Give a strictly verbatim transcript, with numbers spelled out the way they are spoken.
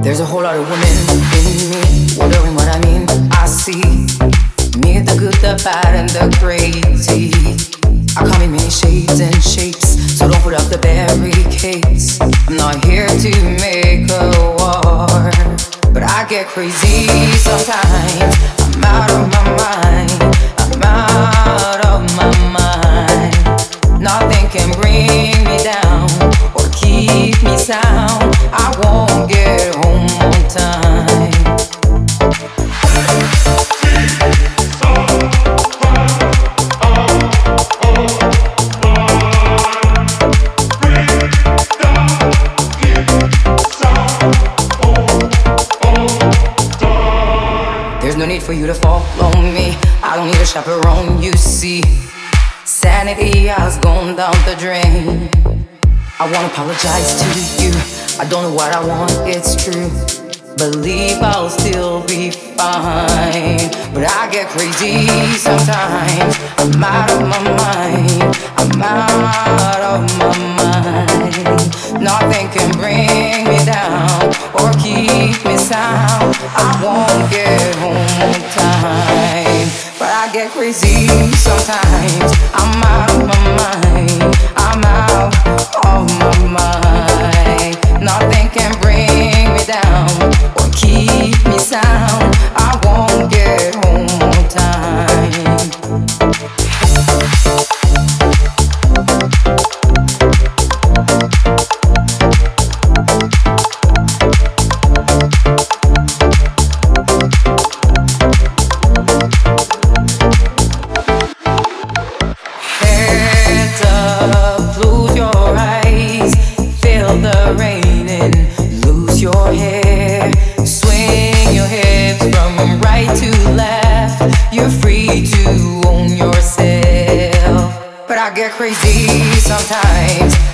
There's a whole lot of women in me, wondering what I mean. I see me, the good, the bad, and the crazy. I come in many shades and shapes, so don't put up the barricades. I'm not here to make a war, but I get crazy sometimes. I'm out of my mind, I'm out of my mind. Nothing can bring me down or keep me sound. I won't get home on time. There's no need for you to follow me. I don't need a chaperone, you see. Sanity has gone down the drain. I wanna apologize to you. I don't know what I want, it's true. Believe I'll still be fine, but I get crazy sometimes. I'm out of my mind, I'm out of my mind. Nothing can bring me down or keep me sound. I won't get home on time, but I get crazy sometimes. I'm out of my mind, I'm out of my mind. Nothing can bring me down or keep me sound. I won't get home on time. Hands up, close your eyes, feel the rain and lose your hair. Swing your hips from right to left. You're free to own yourself, but I get crazy sometimes.